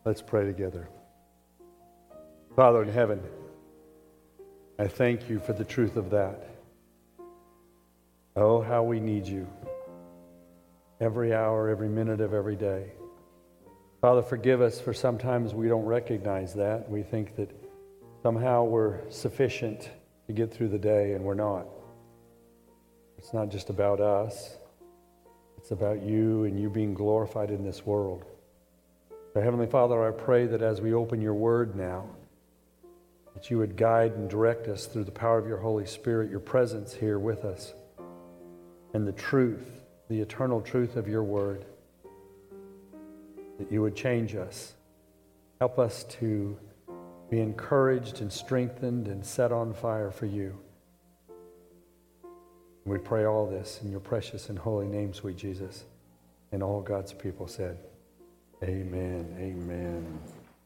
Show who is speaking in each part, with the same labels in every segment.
Speaker 1: Let's pray together. Father in heaven, I thank you for the truth of that. Oh, how we need you every hour, every minute of every day. Father, forgive us for sometimes we don't recognize that. We think that somehow we're sufficient to get through the day, and we're not. It's not just about us. It's about you and you being glorified in this world. So, Heavenly Father, I pray that as we open your word now, that you would guide and direct us through the power of your Holy Spirit, your presence here with us, and the truth, the eternal truth of your word, that you would change us. Help us to be encouraged and strengthened and set on fire for you. We pray all this in your precious and holy name, sweet Jesus. And all God's people said, amen, amen.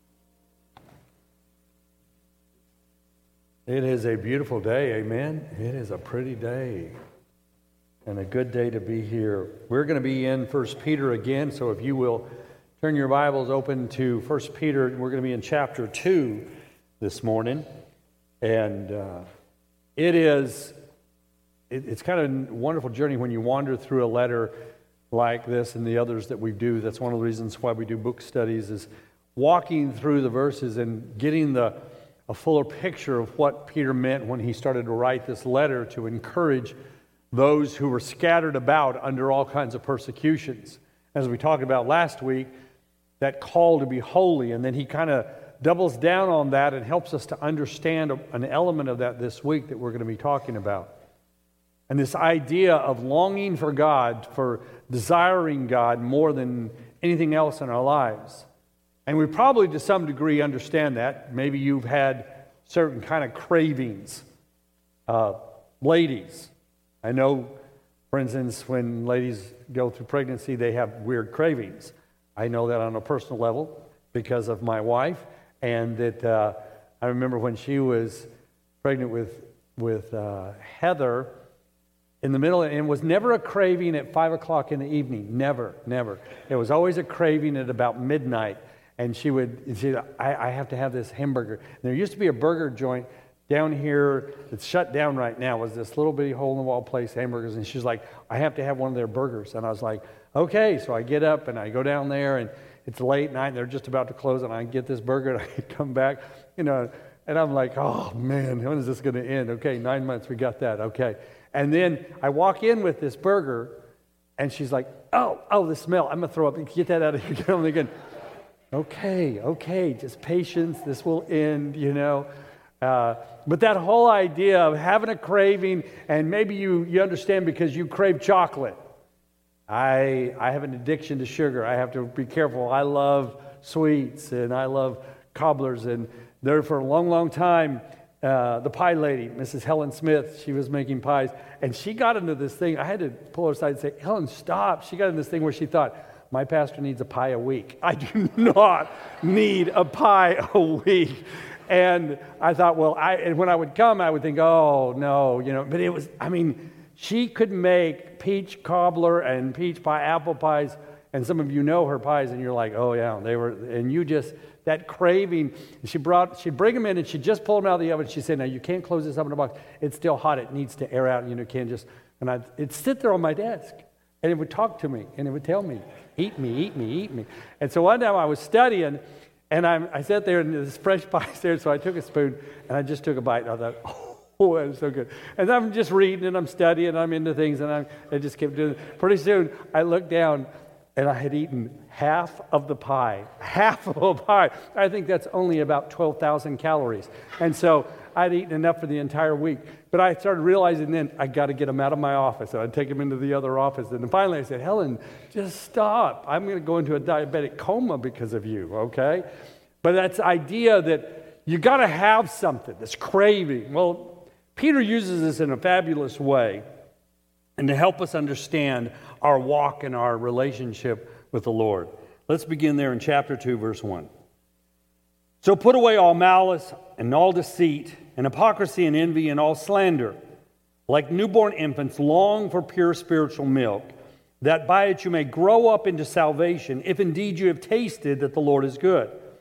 Speaker 1: It is a beautiful day, amen. It is a pretty day and a good day to be here. We're going to be in 1 Peter again, so if you will turn your Bibles open to 1 Peter, we're going to be in chapter 2 this morning. And it's kind of a wonderful journey when you wander through a letter like this and the others that we do. That's one of the reasons why we do book studies, is walking through the verses and getting a fuller picture of what Peter meant when he started to write this letter to encourage those who were scattered about under all kinds of persecutions. As we talked about last week, that call to be holy, and then he kind of doubles down on that and helps us to understand an element of that this week that we're going to be talking about. And this idea of longing for God, for desiring God more than anything else in our lives. And we probably to some degree understand that. Maybe you've had certain kind of cravings. Ladies, I know, for instance, when ladies go through pregnancy, they have weird cravings. I know that on a personal level because of my wife. And that I remember when she was pregnant with Heather, in the middle, and it was never a craving at 5 o'clock in the evening. Never. It was always a craving at about midnight. And I have to have this hamburger. And there used to be a burger joint down here that's shut down right now. It was this little bitty hole-in-the-wall place, hamburgers. And she's like, I have to have one of their burgers. And I was like, okay. So I get up and I go down there, and it's late night, and they're just about to close, and I get this burger, and I come back, and I'm like, oh, man, when is this going to end? Okay, 9 months, we got that, okay. And then I walk in with this burger, and she's like, oh, the smell. I'm going to throw up. Get that out of here. Get on again. Okay, just patience. This will end, But that whole idea of having a craving, and maybe you understand because you crave chocolate. I have an addiction to sugar. I have to be careful. I love sweets, and I love cobblers. And there for a long, long time, the pie lady, Mrs. Helen Smith, she was making pies, and she got into this thing. I had to pull her aside and say, Helen, stop. She got into this thing where she thought, my pastor needs a pie a week. I do not need a pie a week. And I thought, and when I would come, I would think, oh, no, but it was, she could make peach cobbler and peach pie, apple pies, and some of you know her pies, and you're like, oh, yeah, they were, and you just, that craving, she'd bring them in, and she'd just pull them out of the oven. She'd say, now, you can't close this up in a box. It's still hot. It needs to air out, and can't just, and it'd sit there on my desk, and it would talk to me, and it would tell me, eat me. And so one time I was studying, and I sat there, and this fresh pie there, so I took a spoon, and I just took a bite, and I thought, oh, that was so good. And I'm just reading, and I'm studying, and I'm into things, and I just kept doing it. Pretty soon, I looked down, and I had eaten half of the pie. Half of a pie. I think that's only about 12,000 calories. And so I'd eaten enough for the entire week. But I started realizing then I got to get them out of my office. So I'd take them into the other office. And then finally I said, Helen, just stop. I'm going to go into a diabetic coma because of you, okay? But that's the idea that you got to have something, this craving. Well, Peter uses this in a fabulous way, and to help us understand our walk and our relationship with the Lord. Let's begin there in chapter 2, verse 1. So put away all malice and all deceit and hypocrisy and envy and all slander. Like newborn infants, long for pure spiritual milk, that by it you may grow up into salvation, if indeed you have tasted that the Lord is good.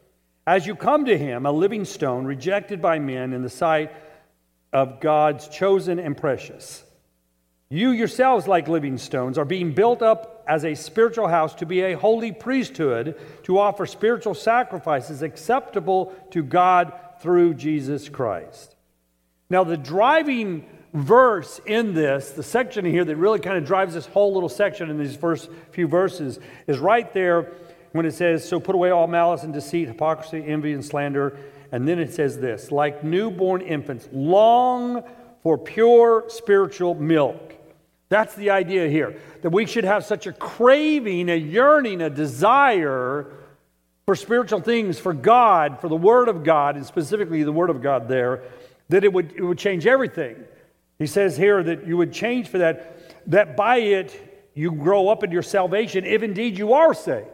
Speaker 1: As you come to him, a living stone, rejected by men in the sight of God's chosen and precious. You yourselves, like living stones, are being built up as a spiritual house to be a holy priesthood, to offer spiritual sacrifices acceptable to God through Jesus Christ. Now, the driving verse in this, the section here that really kind of drives this whole little section in these first few verses, is right there when it says, so put away all malice and deceit, hypocrisy, envy, and slander. And then it says this, like newborn infants, long for pure spiritual milk. That's the idea here, that we should have such a craving, a yearning, a desire for spiritual things, for God, for the Word of God, and specifically the Word of God there, that it would change everything. He says here that you would change for that by it you grow up in your salvation, if indeed you are saved.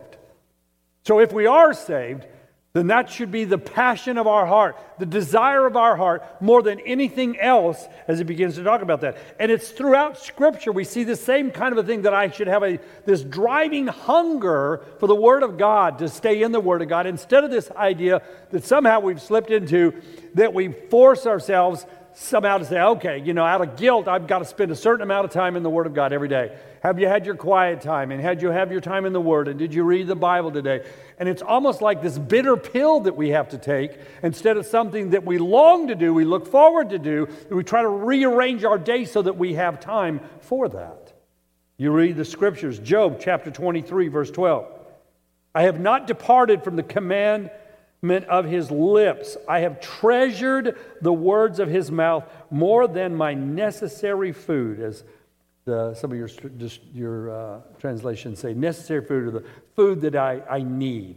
Speaker 1: So if we are saved, then that should be the passion of our heart, the desire of our heart, more than anything else, as he begins to talk about that. And it's throughout Scripture we see the same kind of a thing, that I should have this driving hunger for the Word of God, to stay in the Word of God, instead of this idea that somehow we've slipped into, that we force ourselves somehow to say, okay, out of guilt, I've got to spend a certain amount of time in the Word of God every day. Have you had your quiet time? And had you have your time in the Word? And did you read the Bible today? And it's almost like this bitter pill that we have to take, instead of something that we long to do, we look forward to do, and we try to rearrange our day so that we have time for that. You read the Scriptures, Job chapter 23, verse 12. I have not departed from the commandment of his lips. I have treasured the words of his mouth more than my necessary food, as some of your translations say, necessary food, or the food that I need.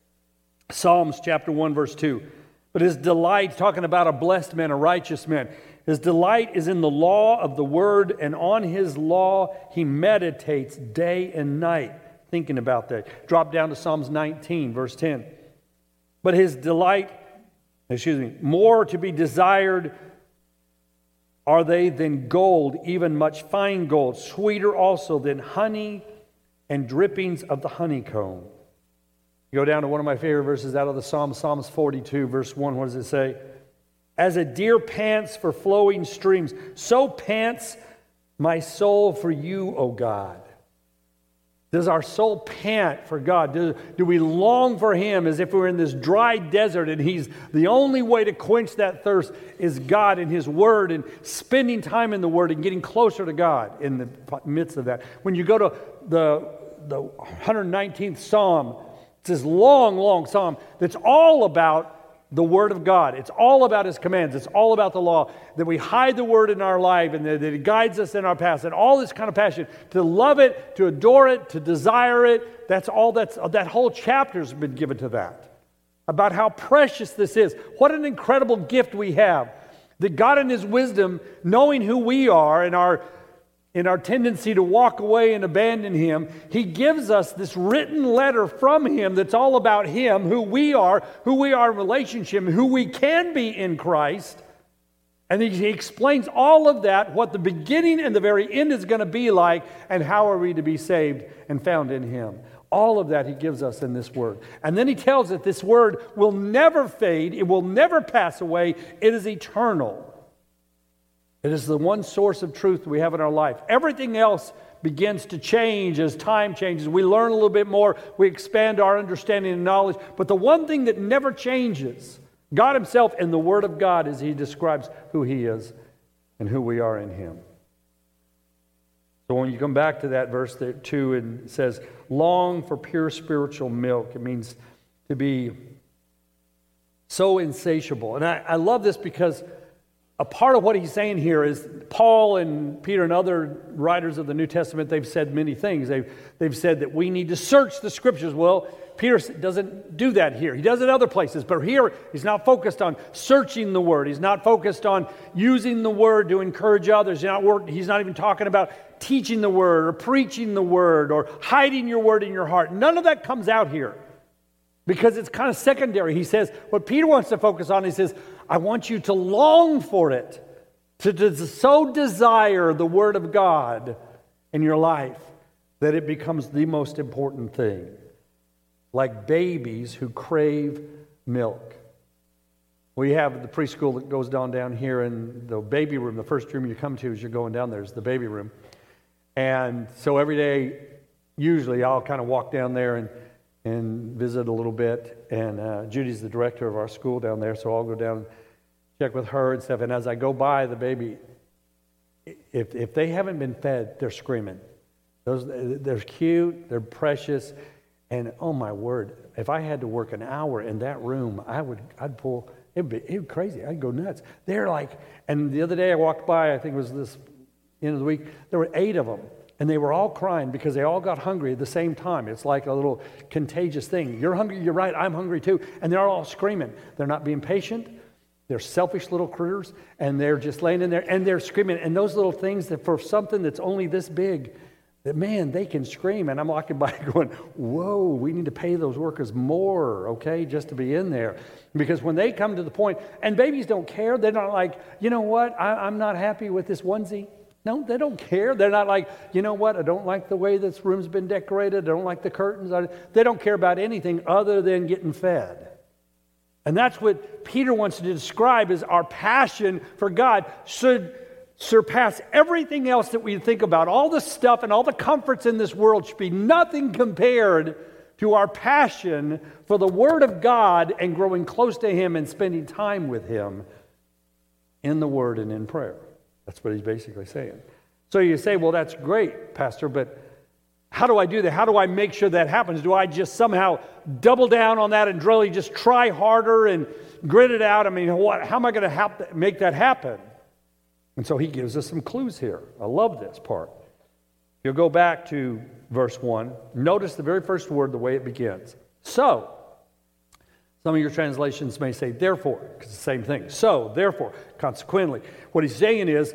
Speaker 1: Psalms chapter 1, verse 2. But his delight, talking about a blessed man, a righteous man, his delight is in the law of the word, and on his law he meditates day and night. Thinking about that. Drop down to Psalms 19, verse 10. But his delight, more to be desired are they than gold, even much fine gold, sweeter also than honey and drippings of the honeycomb. You go down to one of my favorite verses out of the Psalms 42, verse 1. What does it say? As a deer pants for flowing streams, so pants my soul for you, O God. Does our soul pant for God? Do we long for Him as if we're in this dry desert, and He's the only way to quench that thirst is God and His Word, and spending time in the Word and getting closer to God in the midst of that? When you go to the 119th Psalm, it's this long, long psalm that's all about the Word of God. It's all about His commands. It's all about the law, that we hide the Word in our life, and that it guides us in our past, and all this kind of passion to love it, to adore it, to desire it. That whole chapter's been given to that, about how precious this is. What an incredible gift we have, that God in His wisdom, knowing who we are and in our tendency to walk away and abandon Him, He gives us this written letter from Him that's all about Him, who we are in relationship, who we can be in Christ. And He explains all of that, what the beginning and the very end is going to be like, and how are we to be saved and found in Him. All of that He gives us in this Word. And then He tells us this Word will never fade, it will never pass away, it is eternal. It is the one source of truth we have in our life. Everything else begins to change as time changes. We learn a little bit more. We expand our understanding and knowledge. But the one thing that never changes, God Himself and the Word of God, as He describes who He is and who we are in Him. So when you come back to that verse there too, and it says, long for pure spiritual milk. It means to be so insatiable. And I love this, because a part of what he's saying here is Paul and Peter and other writers of the New Testament, they've said many things. They've said that we need to search the Scriptures. Well, Peter doesn't do that here. He does it other places. But here, he's not focused on searching the Word. He's not focused on using the Word to encourage others. He's not even talking about teaching the Word or preaching the Word or hiding your Word in your heart. None of that comes out here, because it's kind of secondary. He says, what Peter wants to focus on, he says, I want you to long for it, to so desire the Word of God in your life that it becomes the most important thing. Like babies who crave milk. We have the preschool that goes down here in the baby room. The first room you come to as you're going down there is the baby room. And so every day, usually I'll kind of walk down there and visit a little bit. And Judy's the director of our school down there, so I'll go down and check with her and stuff. And as I go by the baby, if they haven't been fed, they're screaming. They're cute, they're precious, and oh my word, if I had to work an hour in that room, I'd pull. It'd be crazy. I'd go nuts. They're like, and the other day I walked by, I think it was this end of the week, there were 8 of them, and they were all crying because they all got hungry at the same time. It's like a little contagious thing. You're hungry, you're right, I'm hungry too. And they're all screaming. They're not being patient. They're selfish little critters, and they're just laying in there, and they're screaming. And those little things that for something that's only this big, that, man, they can scream. And I'm walking by going, whoa, we need to pay those workers more, okay, just to be in there. Because when they come to the point, and babies don't care. They're not like, you know what, I'm not happy with this onesie. No, they don't care. They're not like, you know what, I don't like the way this room's been decorated. I don't like the curtains. They don't care about anything other than getting fed. And that's what Peter wants to describe as our passion for God should surpass everything else that we think about. All the stuff and all the comforts in this world should be nothing compared to our passion for the Word of God and growing close to Him and spending time with Him in the Word and in prayer. That's what he's basically saying. So you say, well, that's great, Pastor, but how do I do that? How do I make sure that happens? Do I just somehow double down on that and really just try harder and grit it out? I mean, how am I going to make that happen? And so he gives us some clues here. I love this part. You'll go back to verse 1. Notice the very first word, the way it begins. So, some of your translations may say therefore, because it's the same thing. So, therefore, consequently. What he's saying is,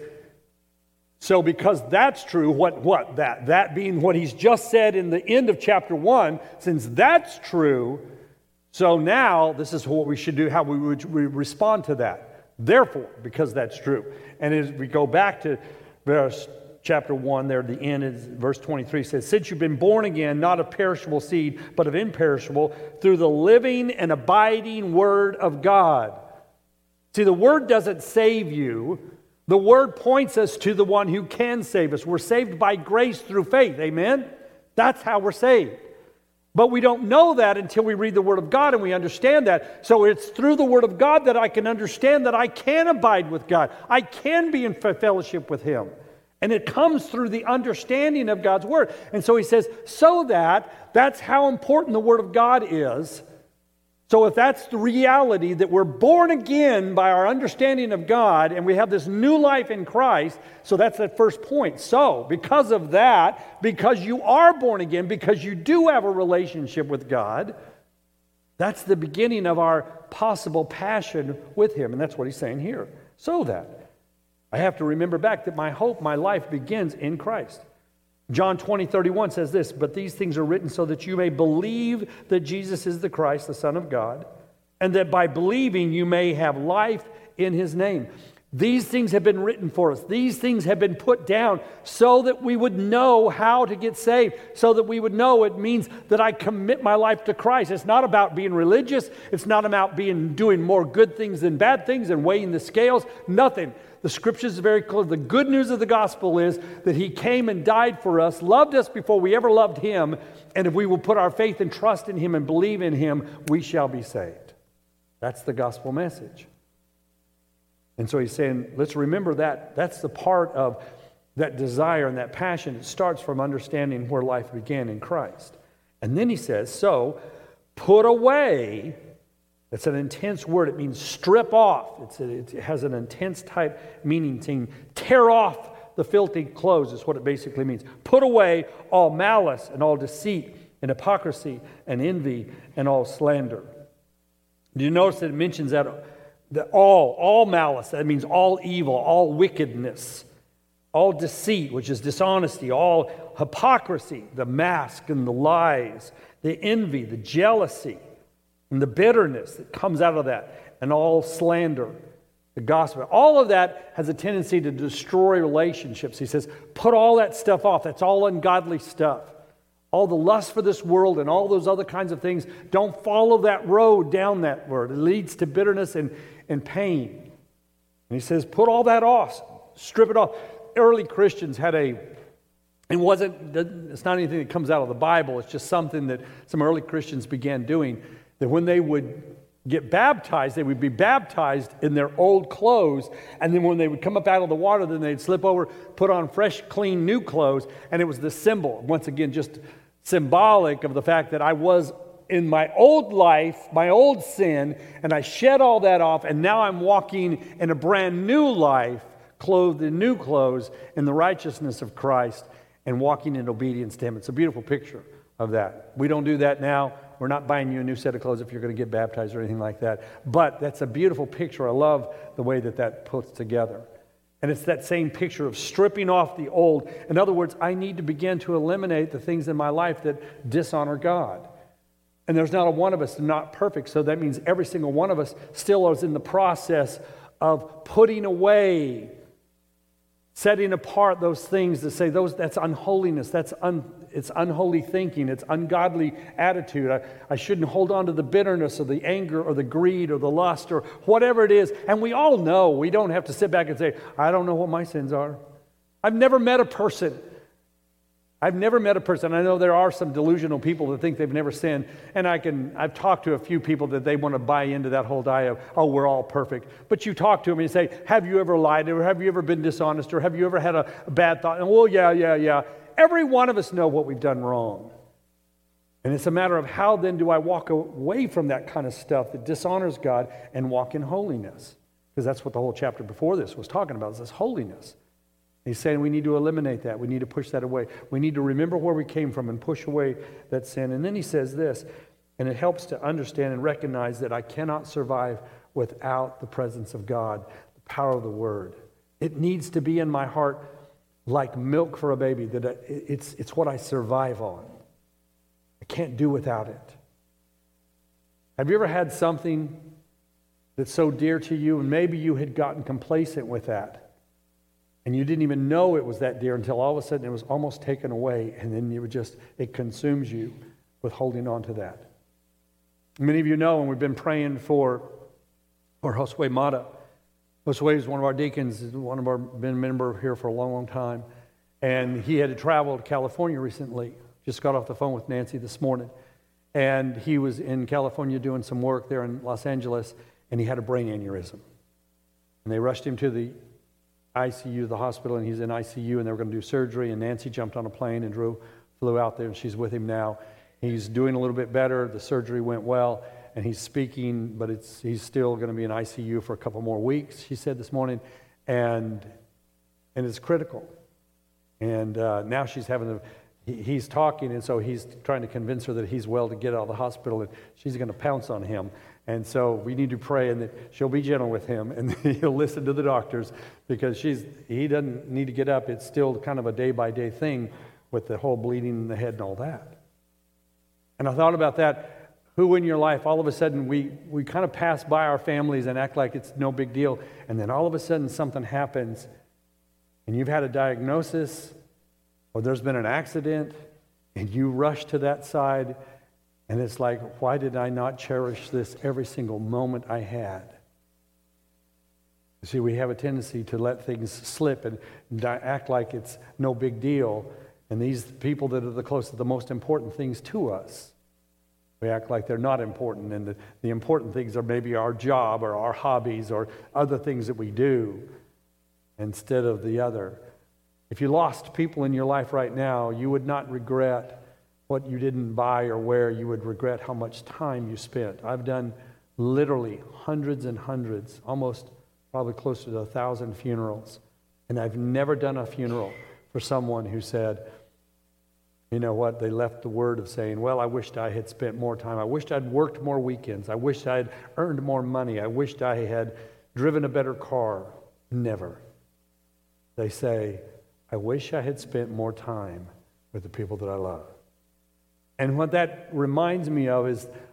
Speaker 1: so because that's true, that being what he's just said in the end of chapter 1, since that's true, so now this is what we should do, how we would respond to that. Therefore, because that's true. And as we go back to chapter 1 there at the end, verse 23 says, since you've been born again, not of perishable seed, but of imperishable, through the living and abiding Word of God. See, the Word doesn't save you. The Word points us to the one who can save us. We're saved by grace through faith. Amen? That's how we're saved. But we don't know that until we read the Word of God and we understand that. So it's through the Word of God that I can understand that I can abide with God. I can be in fellowship with Him. And it comes through the understanding of God's Word. And so he says, so that's how important the Word of God is. So if that's the reality, that we're born again by our understanding of God, and we have this new life in Christ, so that's that first point. So, because of that, because you are born again, because you do have a relationship with God, that's the beginning of our possible passion with Him. And that's what he's saying here. So that I have to remember back that my hope, my life begins in Christ. John 20:31 says this, but these things are written so that you may believe that Jesus is the Christ, the Son of God, and that by believing you may have life in His name. These things have been written for us. These things have been put down so that we would know how to get saved, so that we would know it means that I commit my life to Christ. It's not about being religious. It's not about doing more good things than bad things and weighing the scales. Nothing. The Scriptures are very clear. The good news of the gospel is that He came and died for us, loved us before we ever loved Him, and if we will put our faith and trust in Him and believe in Him, we shall be saved. That's the gospel message. And so he's saying, let's remember that. That's the part of that desire and that passion. It starts from understanding where life began in Christ. And then he says, so put away. It's an intense word. It means strip off. It has an intense type meaning. To tear off the filthy clothes is what it basically means. Put away all malice and all deceit and hypocrisy and envy and all slander. Do you notice that it mentions that all malice, that means all evil, all wickedness, all deceit, which is dishonesty, all hypocrisy, the mask and the lies, the envy, the jealousy, and the bitterness that comes out of that, and all slander, the gossip. All of that has a tendency to destroy relationships. He says, put all that stuff off. That's all ungodly stuff. all the lust for this world and all those other kinds of things. Don't follow that road down that road. It leads to bitterness and pain. And he says, put all that off. Strip it off. Early Christians had it's not anything that comes out of the Bible. It's just something that some early Christians began doing. That when they would get baptized, they would be baptized in their old clothes, and then when they would come up out of the water, then they'd slip over, put on fresh, clean, new clothes, and it was the symbol, once again, just symbolic of the fact that I was in my old life, my old sin, and I shed all that off, and now I'm walking in a brand new life, clothed in new clothes, in the righteousness of Christ, and walking in obedience to Him. It's a beautiful picture of that. We don't do that now. We're not buying you a new set of clothes if you're going to get baptized or anything like that. But that's a beautiful picture. I love the way that puts together. And it's that same picture of stripping off the old. In other words, I need to begin to eliminate the things in my life that dishonor God. And there's not a one of us not perfect, so that means every single one of us still is in the process of putting away, setting apart those things that say that's unholiness, it's unholy thinking, it's ungodly attitude. I shouldn't hold on to the bitterness or the anger or the greed or the lust or whatever it is. And we all know. We don't have to sit back and say, I don't know what my sins are. I've never met a person. I know there are some delusional people that think they've never sinned, and I've talked to a few people that they want to buy into that whole idea of, oh, we're all perfect. But you talk to them and you say, have you ever lied, or have you ever been dishonest, or have you ever had a bad thought? And well, yeah. Every one of us know what we've done wrong. And it's a matter of how then do I walk away from that kind of stuff that dishonors God and walk in holiness? Because that's what the whole chapter before this was talking about, is this holiness. He's saying we need to eliminate that. We need to push that away. We need to remember where we came from and push away that sin. And then he says this, and it helps to understand and recognize that I cannot survive without the presence of God, the power of the Word. It needs to be in my heart like milk for a baby, that it's what I survive on. I can't do without it. Have you ever had something that's so dear to you, and maybe you had gotten complacent with that, and you didn't even know it was that dear until all of a sudden it was almost taken away, and then it consumes you with holding on to that. Many of you know, and we've been praying for Josue Mata. Josue is one of our deacons, been a member here for a long, long time. And he had to travel to California recently. Just got off the phone with Nancy this morning. And he was in California doing some work there in Los Angeles, and he had a brain aneurysm. And they rushed him to the ICU, the hospital, and he's in ICU, and they were going to do surgery. And Nancy jumped on a plane and flew out there, and she's with him now. He's doing a little bit better. The surgery went well, and he's speaking, but he's still going to be in ICU for a couple more weeks, she said this morning, and it's critical. And now she's he's talking, and so he's trying to convince her that he's well to get out of the hospital, and she's going to pounce on him. And so we need to pray, and that she'll be gentle with him, and he'll listen to the doctors, because he doesn't need to get up. It's still kind of a day-by-day thing with the whole bleeding in the head and all that. And I thought about that. Who in your life, all of a sudden, we kind of pass by our families and act like it's no big deal, and then all of a sudden something happens, and you've had a diagnosis, or there's been an accident, and you rush to that side, and it's like, why did I not cherish this every single moment I had? You see, we have a tendency to let things slip and act like it's no big deal, and these people that are the closest, the most important things to us, we act like they're not important, and the important things are maybe our job or our hobbies or other things that we do instead of the other. If you lost people in your life right now, you would not regret what you didn't buy or wear. You would regret how much time you spent. I've done literally hundreds and hundreds, almost probably closer to 1,000 funerals, and I've never done a funeral for someone who said, you know what, they left the word of saying, well, I wished I had spent more time. I wished I'd worked more weekends. I wished I had earned more money. I wished I had driven a better car. Never. They say, I wish I had spent more time with the people that I love. And what that reminds me of is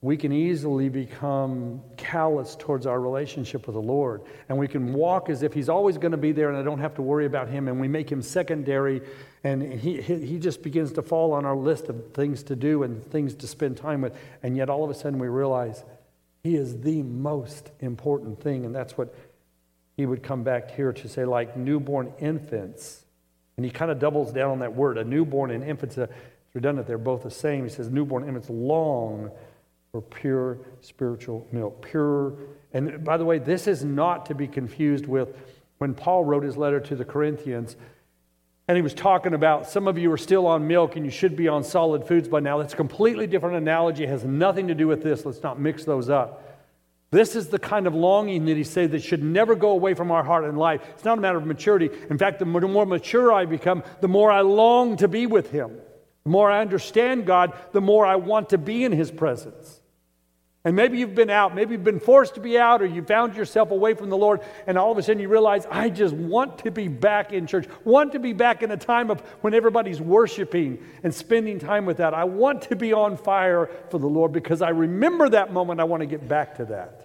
Speaker 1: we can easily become callous towards our relationship with the Lord. And we can walk as if He's always going to be there and I don't have to worry about Him. And we make Him secondary, and he just begins to fall on our list of things to do and things to spend time with. And yet all of a sudden we realize He is the most important thing. And that's what he would come back here to say, like newborn infants. And he kind of doubles down on that word. A newborn and infants, it's redundant. They're both the same. He says newborn infants long for pure spiritual milk. Pure, and by the way, this is not to be confused with when Paul wrote his letter to the Corinthians, and he was talking about some of you are still on milk and you should be on solid foods by now. That's a completely different analogy. It has nothing to do with this. Let's not mix those up. This is the kind of longing that he said that should never go away from our heart and life. It's not a matter of maturity. In fact, the more mature I become, the more I long to be with Him. The more I understand God, the more I want to be in His presence. And maybe you've been out, maybe you've been forced to be out, or you found yourself away from the Lord, and all of a sudden you realize, I just want to be back in church, want to be back in a time of when everybody's worshiping and spending time with that. I want to be on fire for the Lord because I remember that moment. I want to get back to that.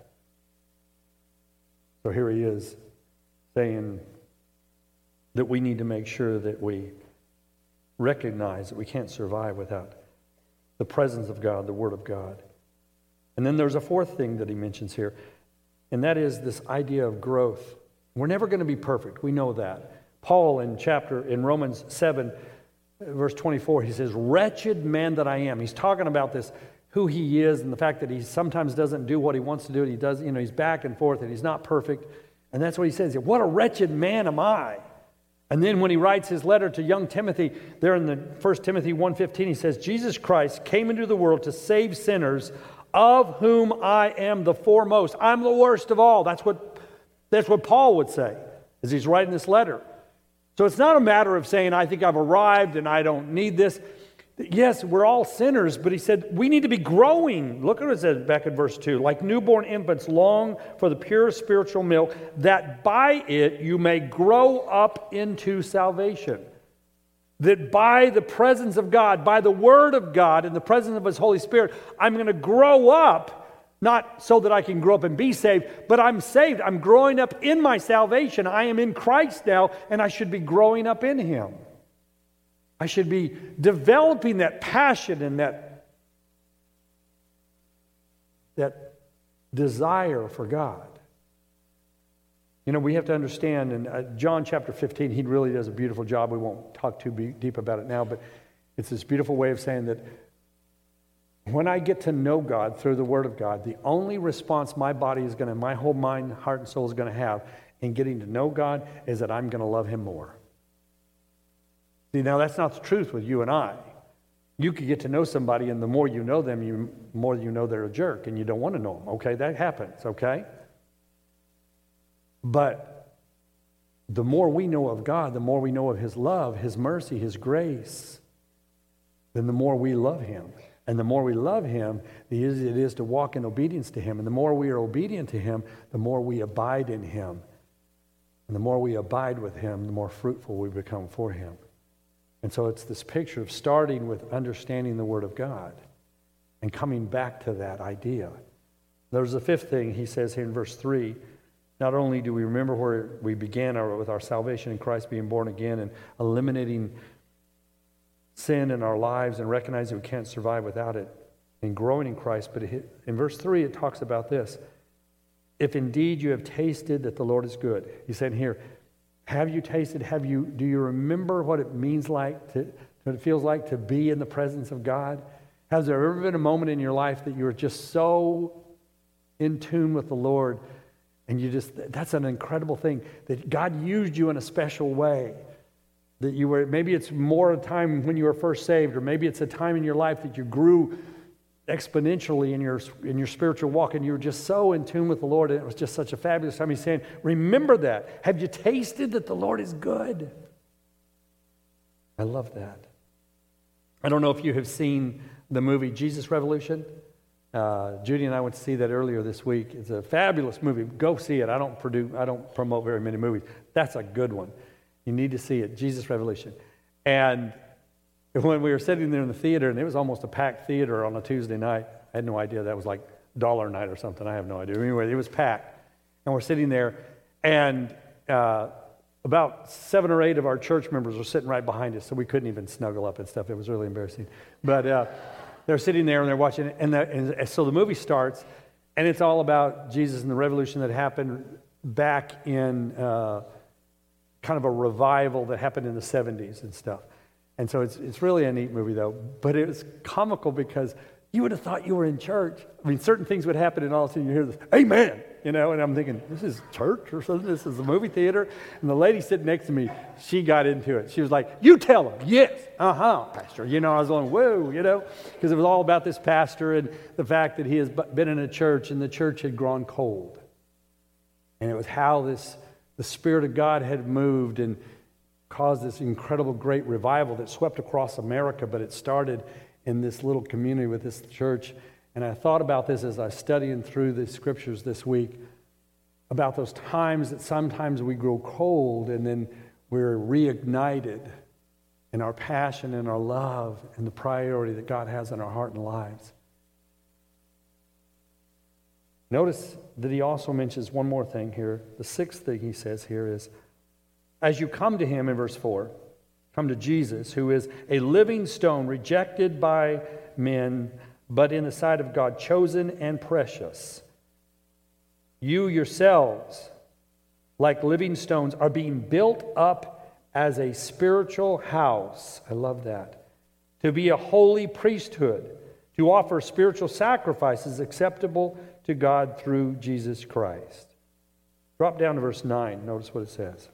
Speaker 1: So here he is saying that we need to make sure that we recognize that we can't survive without the presence of God, the Word of God. And then there's a fourth thing that he mentions here, and that is this idea of growth. We're never going to be perfect. We know that. Paul in Romans 7, verse 24, he says, "Wretched man that I am." He's talking about this, who he is, and the fact that he sometimes doesn't do what he wants to do, and he does, he's back and forth, and he's not perfect. And that's what he says. What a wretched man am I. And then when he writes his letter to young Timothy, there in the 1 Timothy 1:15, he says, "Jesus Christ came into the world to save sinners, of whom I am the foremost." I'm the worst of all. That's what Paul would say as he's writing this letter. So it's not a matter of saying, I think I've arrived and I don't need this. Yes, we're all sinners, but he said we need to be growing. Look at what it says back in verse 2. "Like newborn infants long for the pure spiritual milk, that by it you may grow up into salvation." That by the presence of God, by the Word of God, and the presence of His Holy Spirit, I'm going to grow up, not so that I can grow up and be saved, but I'm saved. I'm growing up in my salvation. I am in Christ now, and I should be growing up in Him. I should be developing that passion and that desire for God. We have to understand, in John chapter 15, he really does a beautiful job. We won't talk too deep about it now, but it's this beautiful way of saying that when I get to know God through the Word of God, the only response my body is going to, my whole mind, heart, and soul is going to have in getting to know God is that I'm going to love Him more. See, now that's not the truth with you and I. You could get to know somebody, and the more you know them, the more you know they're a jerk, and you don't want to know them. Okay, that happens, okay? But the more we know of God, the more we know of His love, His mercy, His grace, then the more we love Him. And the more we love Him, the easier it is to walk in obedience to Him. And the more we are obedient to Him, the more we abide in Him. And the more we abide with Him, the more fruitful we become for Him. And so it's this picture of starting with understanding the Word of God and coming back to that idea. There's a fifth thing he says here in verse 3. Not only do we remember where we began with our salvation in Christ, being born again and eliminating sin in our lives and recognizing we can't survive without it and growing in Christ, but in verse 3 it talks about this. "If indeed you have tasted that the Lord is good." He's saying here, have you tasted, do you remember what it means like, what it feels like to be in the presence of God? Has there ever been a moment in your life that you were just so in tune with the Lord, and that's an incredible thing, that God used you in a special way, that you were, maybe it's more a time when you were first saved, or maybe it's a time in your life that you grew exponentially in your spiritual walk, and you were just so in tune with the Lord, and it was just such a fabulous time. He's saying, remember that. Have you tasted that the Lord is good? I love that. I don't know if you have seen the movie Jesus Revolution. Judy and I went to see that earlier this week. It's a fabulous movie. Go see it. I don't promote very many movies. That's a good one. You need to see it, Jesus Revolution. And when we were sitting there in the theater, and it was almost a packed theater on a Tuesday night, I had no idea that was like dollar night or something. I have no idea. Anyway, it was packed. And we're sitting there, and about 7 or 8 of our church members were sitting right behind us, so we couldn't even snuggle up and stuff. It was really embarrassing. But they're sitting there, and they're watching it, and so the movie starts, and it's all about Jesus and the revolution that happened back in kind of a revival that happened in the 70s and stuff. And so it's really a neat movie, though. But it was comical because you would have thought you were in church. I mean, certain things would happen, and all of a sudden you hear this, amen, and I'm thinking, this is church or something? This is the movie theater? And the lady sitting next to me, she got into it. She was like, you tell them. Yes, pastor. I was going, whoa, because it was all about this pastor and the fact that he has been in a church, and the church had grown cold. And it was how the Spirit of God had moved and caused this incredible great revival that swept across America, but it started in this little community with this church. And I thought about this as I was studying through the scriptures this week, about those times that sometimes we grow cold and then we're reignited in our passion and our love and the priority that God has in our heart and lives. Notice that he also mentions one more thing here. The 6th thing he says here is, as you come to him in verse 4, come to Jesus, who is a living stone rejected by men, but in the sight of God chosen and precious. You yourselves, like living stones, are being built up as a spiritual house. I love that. To be a holy priesthood, to offer spiritual sacrifices acceptable to God through Jesus Christ. Drop down to verse 9. Notice what it says.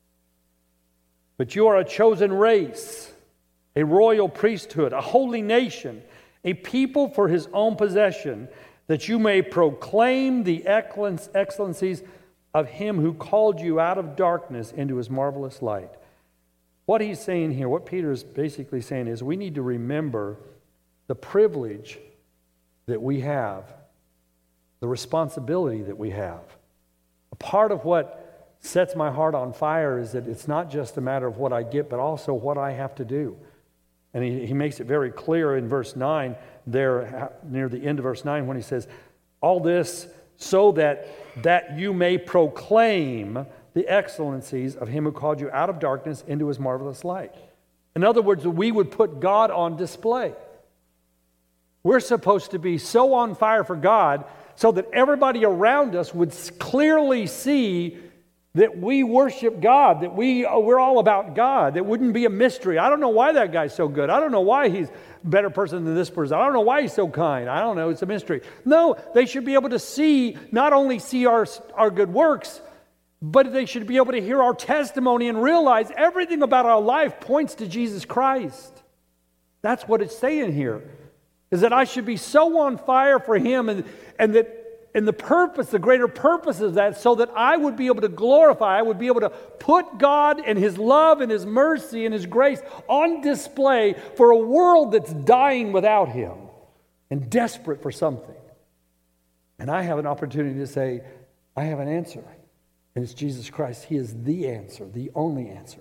Speaker 1: But you are a chosen race, a royal priesthood, a holy nation, a people for his own possession, that you may proclaim the excellencies of him who called you out of darkness into his marvelous light. What he's saying here, what Peter is basically saying is we need to remember the privilege that we have, the responsibility that we have. A part of what sets my heart on fire is that it's not just a matter of what I get, but also what I have to do. And he makes it very clear in verse 9, there near the end of verse 9, when he says, all this so that you may proclaim the excellencies of him who called you out of darkness into his marvelous light. In other words, we would put God on display. We're supposed to be so on fire for God so that everybody around us would clearly see that we worship God, that we're all about God. That wouldn't be a mystery. I don't know why that guy's so good. I don't know why he's a better person than this person. I don't know why he's so kind. I don't know. It's a mystery. No, they should be able to see, not only see our good works, but they should be able to hear our testimony and realize everything about our life points to Jesus Christ. That's what it's saying here, is that I should be so on fire for him and the purpose, the greater purpose of that, so that I would be able to glorify, I would be able to put God and his love and his mercy and his grace on display for a world that's dying without him and desperate for something. And I have an opportunity to say, I have an answer, and it's Jesus Christ. He is the answer, the only answer.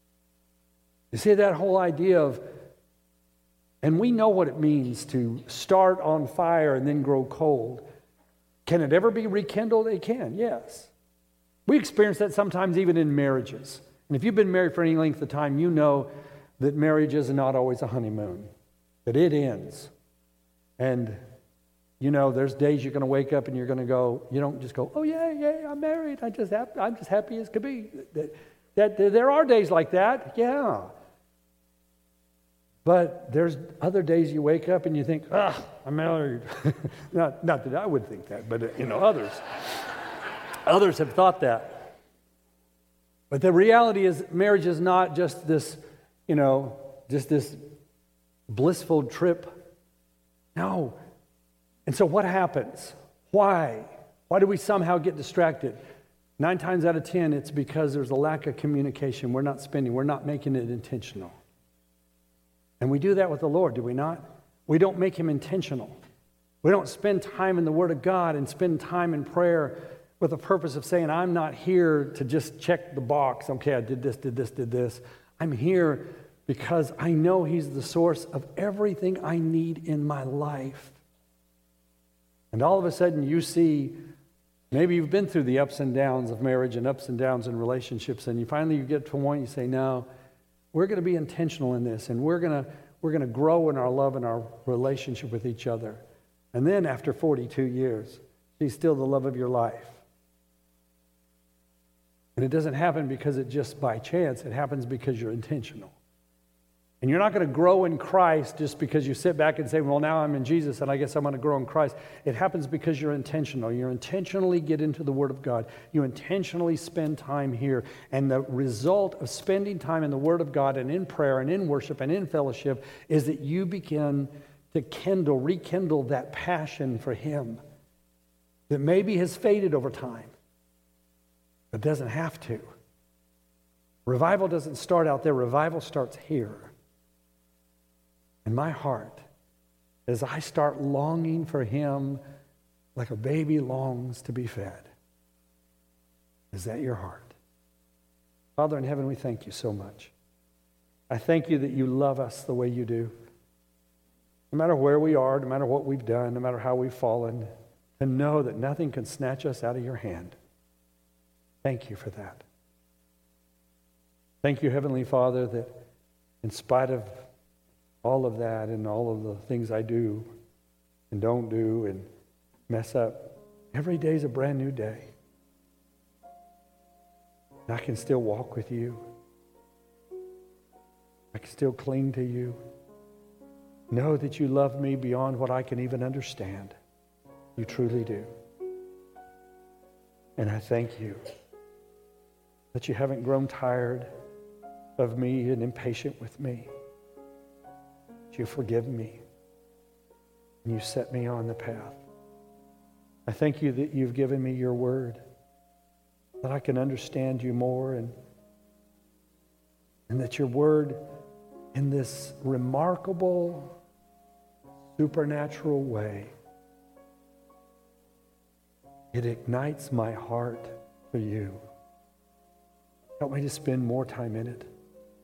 Speaker 1: You see that whole idea of, and we know what it means to start on fire and then grow cold. Can it ever be rekindled? It can, yes. We experience that sometimes even in marriages. And if you've been married for any length of time, you know that marriage is not always a honeymoon, that it ends. And, there's days you're going to wake up and you're going to go, you don't just go, oh, yeah, I'm married. I'm just happy as could be. That there are days like that, yeah. But there's other days you wake up and you think, I'm married. not that I would think that, but others have thought that. But the reality is marriage is not just this, just this blissful trip. No. And so what happens? Why? Why do we somehow get distracted? 9 times out of 10, it's because there's a lack of communication. We're not making it intentional. And we do that with the Lord, do we not? We don't make him intentional. We don't spend time in the Word of God and spend time in prayer with the purpose of saying, I'm not here to just check the box. Okay, I did this. I'm here because I know he's the source of everything I need in my life. And all of a sudden you see, maybe you've been through the ups and downs of marriage and ups and downs in relationships, and you finally get to a point you say, no, we're going to be intentional in this, and we're going to grow in our love and our relationship with each other. And then after 42 years, she's still the love of your life. And it doesn't happen because it's just by chance. It happens because you're intentional. And you're not going to grow in Christ just because you sit back and say, well, now I'm in Jesus and I guess I'm going to grow in Christ. It happens because you're intentional. You intentionally get into the Word of God. You intentionally spend time here. And the result of spending time in the Word of God and in prayer and in worship and in fellowship is that you begin to rekindle that passion for Him that maybe has faded over time, but doesn't have to. Revival doesn't start out there. Revival starts here. In my heart, as I start longing for Him like a baby longs to be fed. Is that your heart? Father in heaven, we thank you so much. I thank you that you love us the way you do. No matter where we are, no matter what we've done, no matter how we've fallen, to know that nothing can snatch us out of your hand. Thank you for that. Thank you, Heavenly Father, that in spite of all of that and all of the things I do and don't do and mess up, every day is a brand new day. And I can still walk with you. I can still cling to you. Know that you love me beyond what I can even understand. You truly do. And I thank you that you haven't grown tired of me and impatient with me. You forgive me, and you set me on the path. I thank you that you've given me your word, that I can understand you more, and that your word, in this remarkable, supernatural way, it ignites my heart for you. Help me to spend more time in it.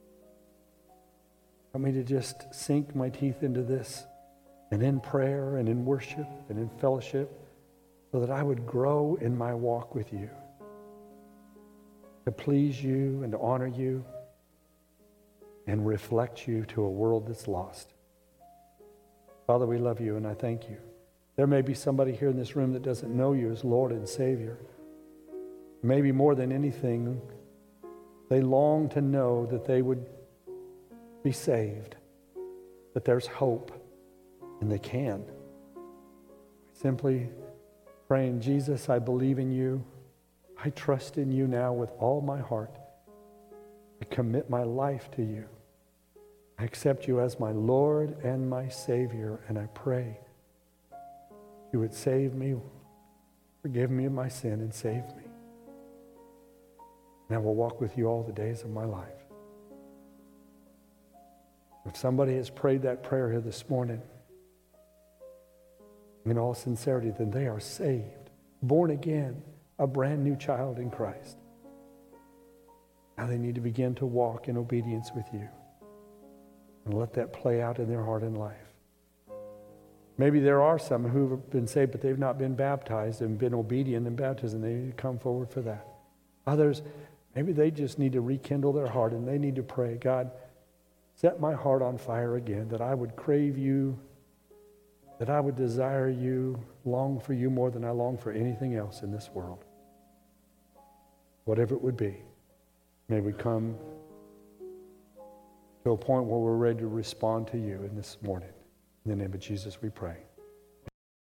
Speaker 1: Help me to just sink my teeth into this, and in prayer and in worship and in fellowship, so that I would grow in my walk with you, to please you and to honor you and reflect you to a world that's lost. Father, we love you and I thank you. There may be somebody here in this room that doesn't know you as Lord and Savior. Maybe more than anything, they long to know that they would be saved, that there's hope, and they can. Simply praying, Jesus, I believe in you. I trust in you now with all my heart. I commit my life to you. I accept you as my Lord and my Savior, and I pray you would save me, forgive me of my sin, and save me. And I will walk with you all the days of my life. If somebody has prayed that prayer here this morning, in all sincerity, then they are saved, born again, a brand new child in Christ. Now they need to begin to walk in obedience with you and let that play out in their heart and life. Maybe there are some who have been saved, but they've not been baptized and been obedient in baptism. They need to come forward for that. Others, maybe they just need to rekindle their heart and they need to pray, God, set my heart on fire again, that I would crave you, that I would desire you, long for you more than I long for anything else in this world. Whatever it would be, may we come to a point where we're ready to respond to you in this morning. In the name of Jesus we pray.